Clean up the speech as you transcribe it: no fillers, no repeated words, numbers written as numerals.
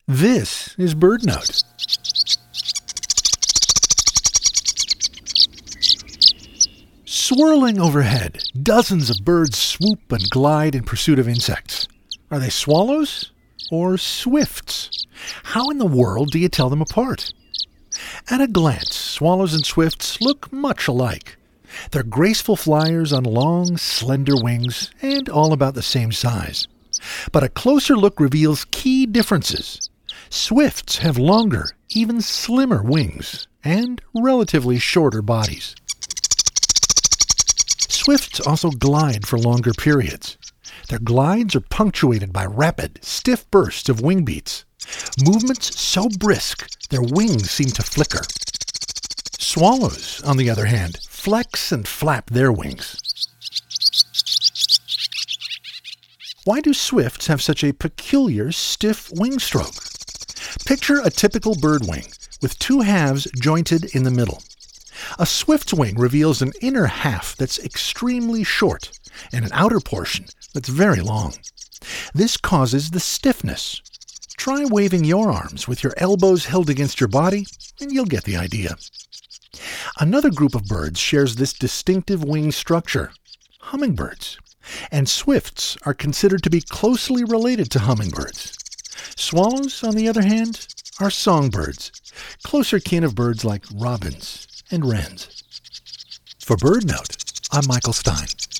This is BirdNote. Swirling overhead, dozens of birds swoop and glide in pursuit of insects. Are they swallows or swifts? How in the world do you tell them apart? At a glance, swallows and swifts look much alike. They're graceful flyers on long, slender wings and all about the same size. But a closer look reveals key differences. Swifts have longer, even slimmer wings and relatively shorter bodies. Swifts also glide for longer periods. Their glides are punctuated by rapid, stiff bursts of wing beats. Movements so brisk, their wings seem to flicker. Swallows, on the other hand, flex and flap their wings. Why do swifts have such a peculiar, stiff wing stroke? Picture a typical bird wing, with two halves jointed in the middle. A swift's wing reveals an inner half that's extremely short, and an outer portion that's very long. This causes the stiffness. Try waving your arms with your elbows held against your body, and you'll get the idea. Another group of birds shares this distinctive wing structure, hummingbirds. And swifts are considered to be closely related to hummingbirds. Swallows, on the other hand, are songbirds, closer kin of birds like robins and wrens. For BirdNote, I'm Michael Stein.